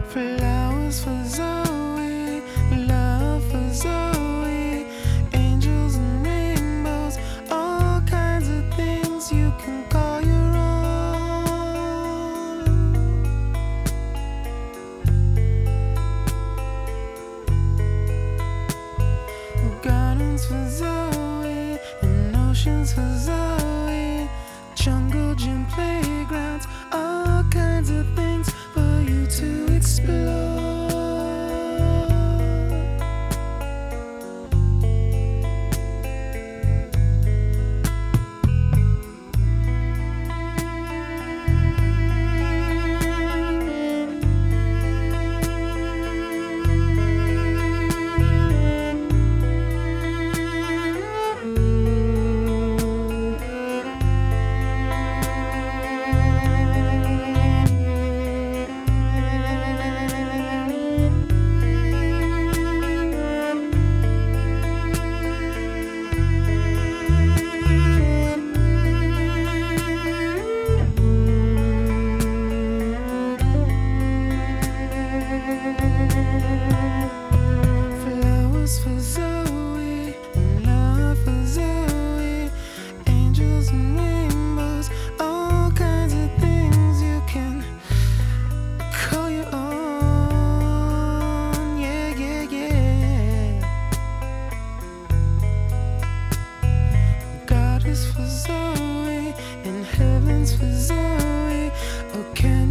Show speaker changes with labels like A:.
A: Flowers for Zoe, love for Zoe, angels and rainbows, all kinds of things you can call your own. Gardens for Zoe, and oceans for Zoe, jungle gym playgrounds, all kinds of things for you to explore. Flowers for Zoe, and love for Zoe, angels and rainbows, all kinds of things you can call your own. Yeah, yeah, yeah. God is for Zoe, and heaven's for Zoe. Oh, can